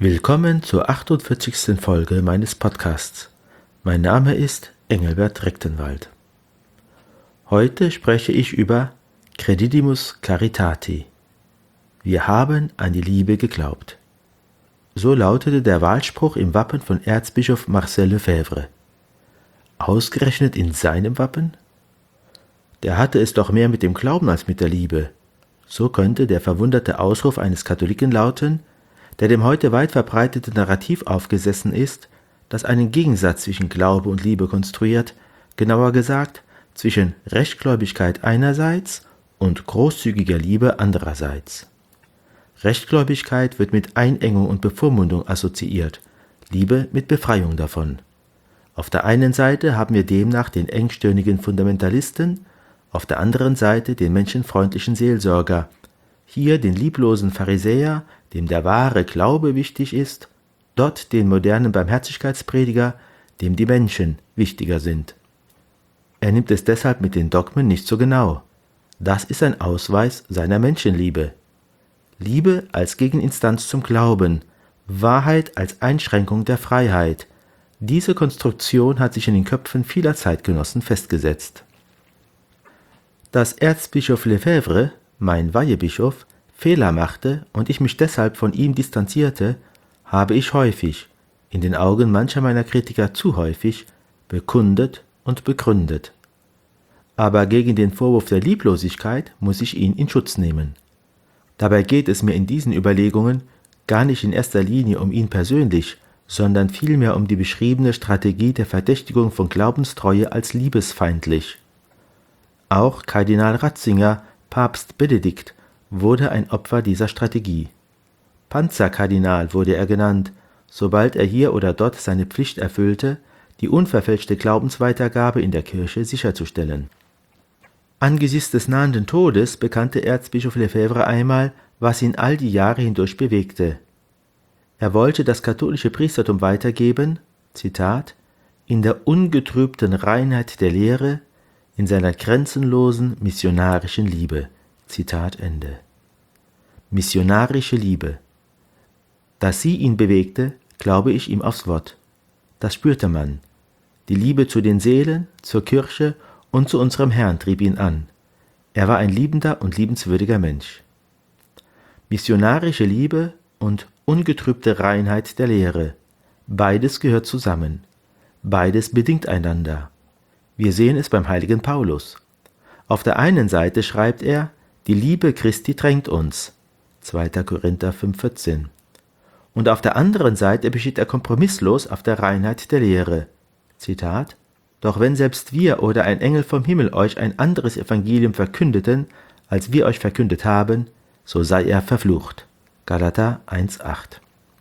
Willkommen zur 48. Folge meines Podcasts. Mein Name ist Engelbert Rechtenwald. Heute spreche ich über Credidimus Caritati. Wir haben an die Liebe geglaubt. So lautete der Wahlspruch im Wappen von Erzbischof Marcel Lefebvre. Ausgerechnet in seinem Wappen? Der hatte es doch mehr mit dem Glauben als mit der Liebe. So könnte der verwunderte Ausruf eines Katholiken lauten, der dem heute weit verbreiteten Narrativ aufgesessen ist, das einen Gegensatz zwischen Glaube und Liebe konstruiert, genauer gesagt zwischen Rechtgläubigkeit einerseits und großzügiger Liebe andererseits. Rechtgläubigkeit wird mit Einengung und Bevormundung assoziiert, Liebe mit Befreiung davon. Auf der einen Seite haben wir demnach den engstirnigen Fundamentalisten, auf der anderen Seite den menschenfreundlichen Seelsorger, hier den lieblosen Pharisäer, dem der wahre Glaube wichtig ist, dort den modernen Barmherzigkeitsprediger, dem die Menschen wichtiger sind. Er nimmt es deshalb mit den Dogmen nicht so genau. Das ist ein Ausweis seiner Menschenliebe. Liebe als Gegeninstanz zum Glauben, Wahrheit als Einschränkung der Freiheit. Diese Konstruktion hat sich in den Köpfen vieler Zeitgenossen festgesetzt. Dass Erzbischof Lefebvre, mein Weihebischof, Fehler machte und ich mich deshalb von ihm distanzierte, habe ich häufig, in den Augen mancher meiner Kritiker zu häufig, bekundet und begründet. Aber gegen den Vorwurf der Lieblosigkeit muss ich ihn in Schutz nehmen. Dabei geht es mir in diesen Überlegungen gar nicht in erster Linie um ihn persönlich, sondern vielmehr um die beschriebene Strategie der Verdächtigung von Glaubenstreue als liebesfeindlich. Auch Kardinal Ratzinger, Papst Benedikt, wurde ein Opfer dieser Strategie. Panzerkardinal wurde er genannt, sobald er hier oder dort seine Pflicht erfüllte, die unverfälschte Glaubensweitergabe in der Kirche sicherzustellen. Angesichts des nahenden Todes bekannte Erzbischof Lefebvre einmal, was ihn all die Jahre hindurch bewegte. Er wollte das katholische Priestertum weitergeben, Zitat, in der ungetrübten Reinheit der Lehre, in seiner grenzenlosen missionarischen Liebe. Zitat Ende. Missionarische Liebe. Dass sie ihn bewegte, glaube ich ihm aufs Wort. Das spürte man. Die Liebe zu den Seelen, zur Kirche und zu unserem Herrn trieb ihn an. Er war ein liebender und liebenswürdiger Mensch. Missionarische Liebe und ungetrübte Reinheit der Lehre. Beides gehört zusammen. Beides bedingt einander. Wir sehen es beim heiligen Paulus. Auf der einen Seite schreibt er, die Liebe Christi drängt uns, 2. Korinther 5,14. Und auf der anderen Seite besteht er kompromisslos auf der Reinheit der Lehre. Zitat, doch wenn selbst wir oder ein Engel vom Himmel euch ein anderes Evangelium verkündeten, als wir euch verkündet haben, so sei er verflucht. Galater 1,8.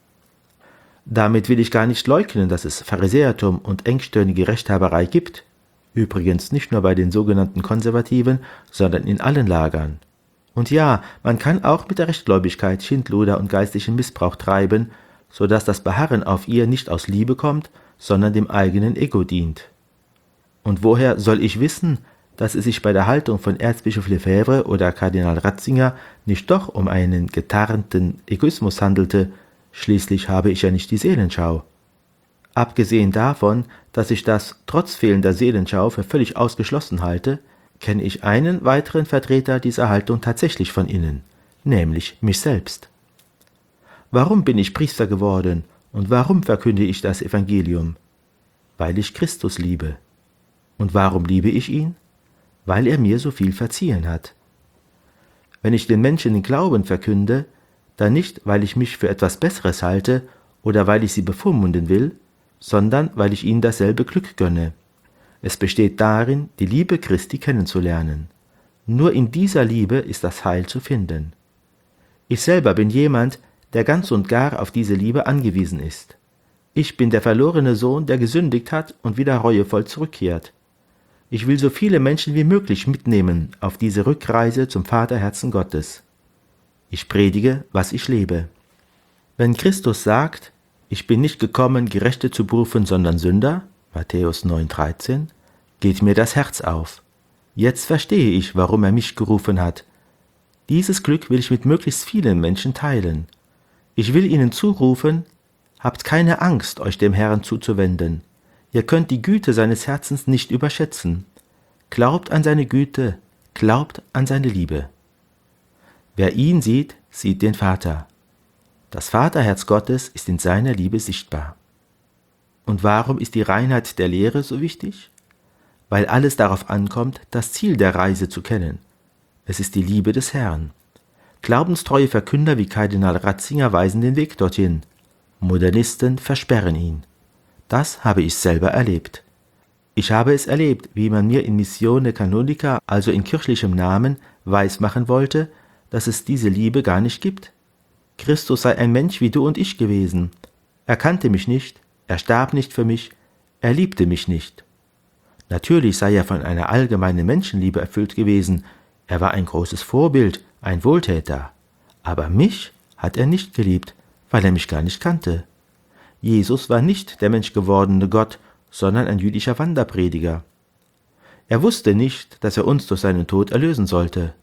Damit will ich gar nicht leugnen, dass es Pharisäertum und engstirnige Rechthaberei gibt, übrigens nicht nur bei den sogenannten Konservativen, sondern in allen Lagern. Und ja, man kann auch mit der Rechtgläubigkeit Schindluder und geistlichen Missbrauch treiben, so dass das Beharren auf ihr nicht aus Liebe kommt, sondern dem eigenen Ego dient. Und woher soll ich wissen, dass es sich bei der Haltung von Erzbischof Lefebvre oder Kardinal Ratzinger nicht doch um einen getarnten Egoismus handelte? Schließlich habe ich ja nicht die Seelenschau. Abgesehen davon, dass ich das trotz fehlender Seelenschau für völlig ausgeschlossen halte, kenne ich einen weiteren Vertreter dieser Haltung tatsächlich von innen, nämlich mich selbst. Warum bin ich Priester geworden und warum verkünde ich das Evangelium? Weil ich Christus liebe. Und warum liebe ich ihn? Weil er mir so viel verziehen hat. Wenn ich den Menschen den Glauben verkünde, dann nicht, weil ich mich für etwas Besseres halte oder weil ich sie bevormunden will, sondern weil ich ihnen dasselbe Glück gönne. Es besteht darin, die Liebe Christi kennenzulernen. Nur in dieser Liebe ist das Heil zu finden. Ich selber bin jemand, der ganz und gar auf diese Liebe angewiesen ist. Ich bin der verlorene Sohn, der gesündigt hat und wieder reuevoll zurückkehrt. Ich will so viele Menschen wie möglich mitnehmen auf diese Rückreise zum Vaterherzen Gottes. Ich predige, was ich lebe. Wenn Christus sagt, ich bin nicht gekommen, Gerechte zu berufen, sondern Sünder, Matthäus 9,13, geht mir das Herz auf. Jetzt verstehe ich, warum er mich gerufen hat. Dieses Glück will ich mit möglichst vielen Menschen teilen. Ich will ihnen zurufen, Habt keine Angst, euch dem Herrn zuzuwenden. Ihr könnt die Güte seines Herzens nicht überschätzen. Glaubt an seine Güte, glaubt an seine Liebe. Wer ihn sieht, sieht den Vater. Das Vaterherz Gottes ist in seiner Liebe sichtbar. Und warum ist die Reinheit der Lehre so wichtig? Weil alles darauf ankommt, das Ziel der Reise zu kennen. Es ist die Liebe des Herrn. Glaubenstreue Verkünder wie Kardinal Ratzinger weisen den Weg dorthin. Modernisten versperren ihn. Das habe ich selber erlebt. Ich habe es erlebt, wie man mir in Missione Canonica, also in kirchlichem Namen, weismachen wollte, dass es diese Liebe gar nicht gibt. Christus sei ein Mensch wie du und ich gewesen. Er kannte mich nicht, er starb nicht für mich, er liebte mich nicht. Natürlich sei er von einer allgemeinen Menschenliebe erfüllt gewesen, er war ein großes Vorbild, ein Wohltäter. Aber mich hat er nicht geliebt, weil er mich gar nicht kannte. Jesus war nicht der menschgewordene Gott, sondern ein jüdischer Wanderprediger. Er wusste nicht, dass er uns durch seinen Tod erlösen sollte.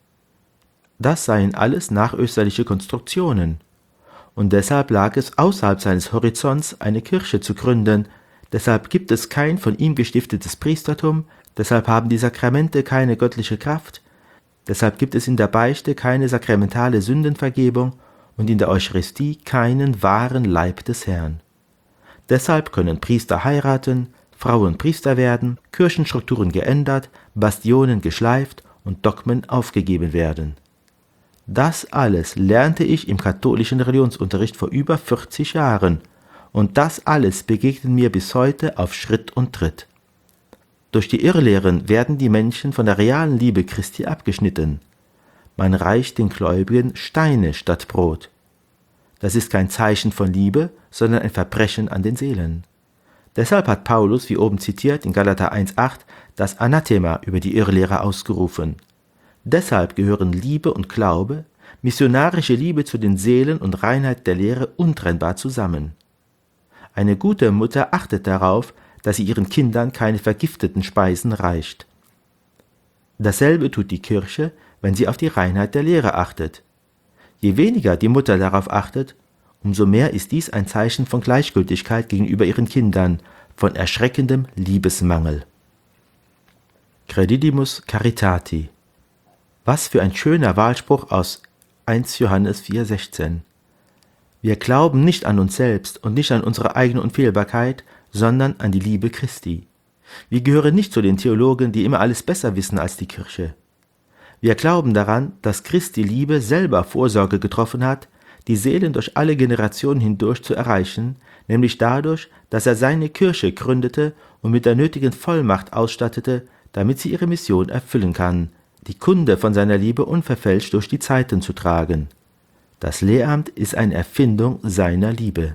Das seien alles nachösterliche Konstruktionen. Und deshalb lag es außerhalb seines Horizonts, eine Kirche zu gründen. Deshalb gibt es kein von ihm gestiftetes Priestertum, deshalb haben die Sakramente keine göttliche Kraft, deshalb gibt es in der Beichte keine sakramentale Sündenvergebung und in der Eucharistie keinen wahren Leib des Herrn. Deshalb können Priester heiraten, Frauen Priester werden, Kirchenstrukturen geändert, Bastionen geschleift und Dogmen aufgegeben werden. Das alles lernte ich im katholischen Religionsunterricht vor über 40 Jahren und das alles begegnet mir bis heute auf Schritt und Tritt. Durch die Irrlehren werden die Menschen von der realen Liebe Christi abgeschnitten. Man reicht den Gläubigen Steine statt Brot. Das ist kein Zeichen von Liebe, sondern ein Verbrechen an den Seelen. Deshalb hat Paulus, wie oben zitiert, in Galater 1,8 das Anathema über die Irrlehrer ausgerufen. Deshalb gehören Liebe und Glaube, missionarische Liebe zu den Seelen und Reinheit der Lehre untrennbar zusammen. Eine gute Mutter achtet darauf, dass sie ihren Kindern keine vergifteten Speisen reicht. Dasselbe tut die Kirche, wenn sie auf die Reinheit der Lehre achtet. Je weniger die Mutter darauf achtet, umso mehr ist dies ein Zeichen von Gleichgültigkeit gegenüber ihren Kindern, von erschreckendem Liebesmangel. Credidimus Caritati. Was für ein schöner Wahlspruch aus 1 Johannes 4,16. Wir glauben nicht an uns selbst und nicht an unsere eigene Unfehlbarkeit, sondern an die Liebe Christi. Wir gehören nicht zu den Theologen, die immer alles besser wissen als die Kirche. Wir glauben daran, dass Christi Liebe selber Vorsorge getroffen hat, die Seelen durch alle Generationen hindurch zu erreichen, nämlich dadurch, dass er seine Kirche gründete und mit der nötigen Vollmacht ausstattete, damit sie ihre Mission erfüllen kann, die Kunde von seiner Liebe unverfälscht durch die Zeiten zu tragen. Das Lehramt ist eine Erfindung seiner Liebe.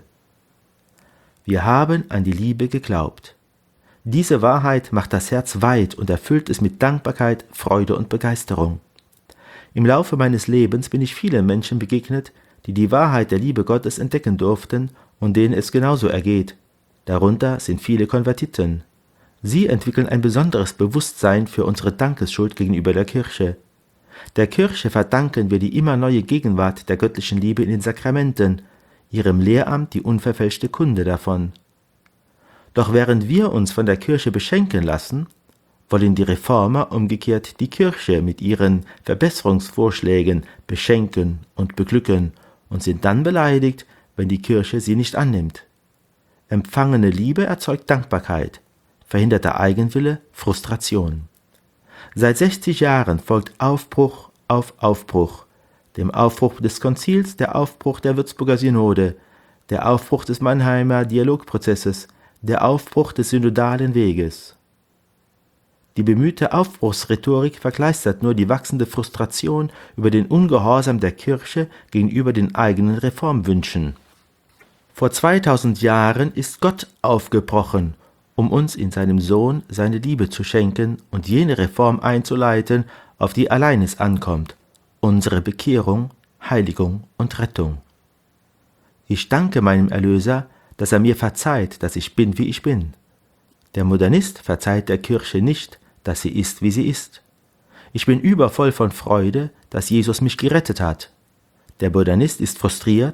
Wir haben an die Liebe geglaubt. Diese Wahrheit macht das Herz weit und erfüllt es mit Dankbarkeit, Freude und Begeisterung. Im Laufe meines Lebens bin ich vielen Menschen begegnet, die die Wahrheit der Liebe Gottes entdecken durften und denen es genauso ergeht. Darunter sind viele Konvertiten. Sie entwickeln ein besonderes Bewusstsein für unsere Dankesschuld gegenüber der Kirche. Der Kirche verdanken wir die immer neue Gegenwart der göttlichen Liebe in den Sakramenten, ihrem Lehramt die unverfälschte Kunde davon. Doch während wir uns von der Kirche beschenken lassen, wollen die Reformer umgekehrt die Kirche mit ihren Verbesserungsvorschlägen beschenken und beglücken und sind dann beleidigt, wenn die Kirche sie nicht annimmt. Empfangene Liebe erzeugt Dankbarkeit, verhinderter Eigenwille Frustration. Seit 60 Jahren folgt Aufbruch auf Aufbruch, dem Aufbruch des Konzils, der Aufbruch der Würzburger Synode, der Aufbruch des Mannheimer Dialogprozesses, der Aufbruch des synodalen Weges. Die bemühte Aufbruchsrhetorik verkleistert nur die wachsende Frustration über den Ungehorsam der Kirche gegenüber den eigenen Reformwünschen. Vor 2000 Jahren ist Gott aufgebrochen, um uns in seinem Sohn seine Liebe zu schenken und jene Reform einzuleiten, auf die allein es ankommt, unsere Bekehrung, Heiligung und Rettung. Ich danke meinem Erlöser, dass er mir verzeiht, dass ich bin, wie ich bin. Der Modernist verzeiht der Kirche nicht, dass sie ist, wie sie ist. Ich bin übervoll von Freude, dass Jesus mich gerettet hat. Der Modernist ist frustriert,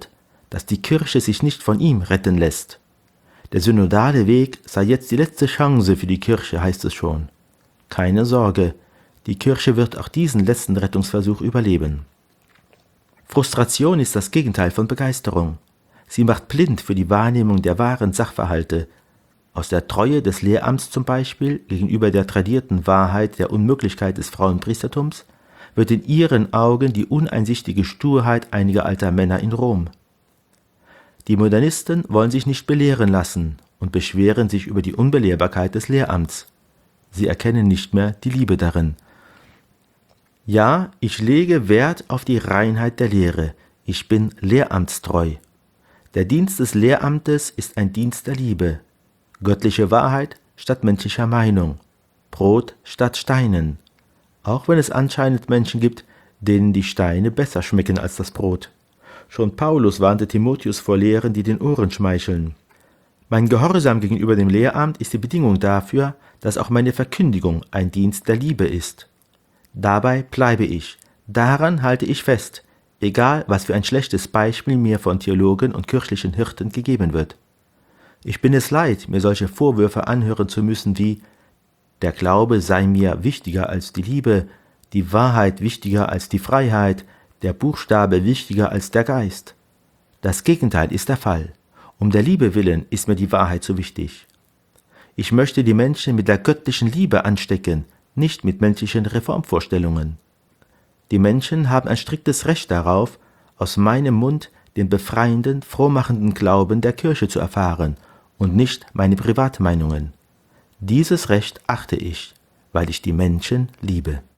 dass die Kirche sich nicht von ihm retten lässt. Der synodale Weg sei jetzt die letzte Chance für die Kirche, heißt es schon. Keine Sorge, die Kirche wird auch diesen letzten Rettungsversuch überleben. Frustration ist das Gegenteil von Begeisterung. Sie macht blind für die Wahrnehmung der wahren Sachverhalte. Aus der Treue des Lehramts zum Beispiel gegenüber der tradierten Wahrheit der Unmöglichkeit des Frauenpriestertums wird in ihren Augen die uneinsichtige Sturheit einiger alter Männer in Rom. Die Modernisten wollen sich nicht belehren lassen und beschweren sich über die Unbelehrbarkeit des Lehramts. Sie erkennen nicht mehr die Liebe darin. Ja, ich lege Wert auf die Reinheit der Lehre. Ich bin lehramtstreu. Der Dienst des Lehramtes ist ein Dienst der Liebe. Göttliche Wahrheit statt menschlicher Meinung. Brot statt Steinen. Auch wenn es anscheinend Menschen gibt, denen die Steine besser schmecken als das Brot. Schon Paulus warnte Timotheus vor Lehren, die den Ohren schmeicheln. Mein Gehorsam gegenüber dem Lehramt ist die Bedingung dafür, dass auch meine Verkündigung ein Dienst der Liebe ist. Dabei bleibe ich, daran halte ich fest, egal was für ein schlechtes Beispiel mir von Theologen und kirchlichen Hirten gegeben wird. Ich bin es leid, mir solche Vorwürfe anhören zu müssen wie: Der Glaube sei mir wichtiger als die Liebe, die Wahrheit wichtiger als die Freiheit, der Buchstabe wichtiger als der Geist. Das Gegenteil ist der Fall. Um der Liebe willen ist mir die Wahrheit so wichtig. Ich möchte die Menschen mit der göttlichen Liebe anstecken, nicht mit menschlichen Reformvorstellungen. Die Menschen haben ein striktes Recht darauf, aus meinem Mund den befreienden, frohmachenden Glauben der Kirche zu erfahren und nicht meine Privatmeinungen. Dieses Recht achte ich, weil ich die Menschen liebe.